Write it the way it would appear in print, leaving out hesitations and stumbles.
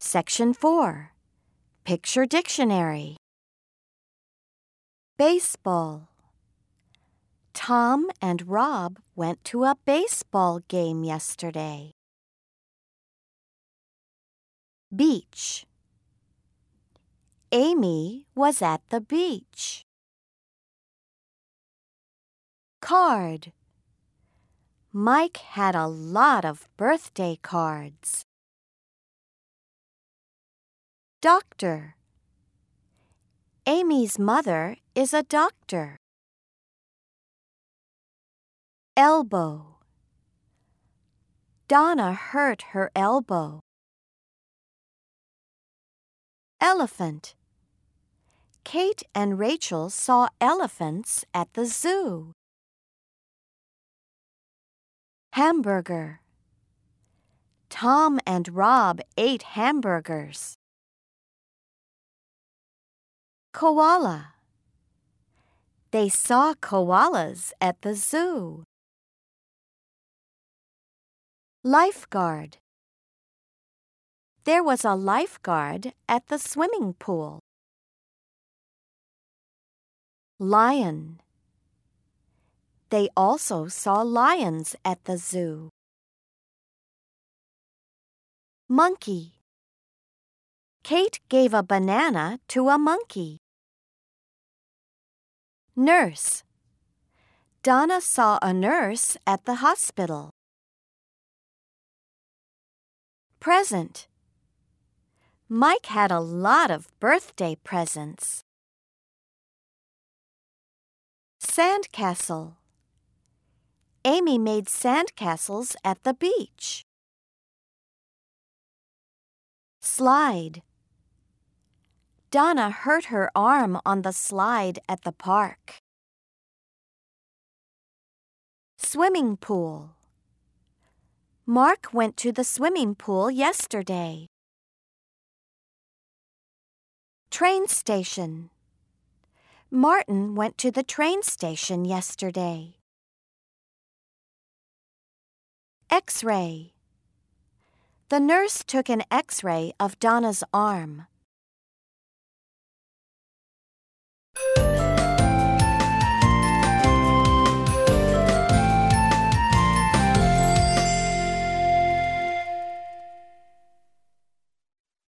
Section 4. Picture Dictionary. Baseball. Tom and Rob went to a baseball game yesterday. Beach. Amy was at the beach. Card. Mike had a lot of birthday cards. Doctor. Amy's mother is a doctor. Elbow. Donna hurt her elbow. Elephant. Kate and Rachel saw elephants at the zoo. Hamburger. Tom and Rob ate hamburgers. Koala. They saw koalas at the zoo. Lifeguard. There was a lifeguard at the swimming pool. Lion. They also saw lions at the zoo. Monkey. Kate gave a banana to a monkey. Nurse. Donna saw a nurse at the hospital. Present. Mike had a lot of birthday presents. Sandcastle. Amy made sandcastles at the beach. Slide. Donna hurt her arm on the slide at the park. Swimming pool. Mark went to the swimming pool yesterday. Train station. Martin went to the train station yesterday. X-ray. The nurse took an X-ray of Donna's arm.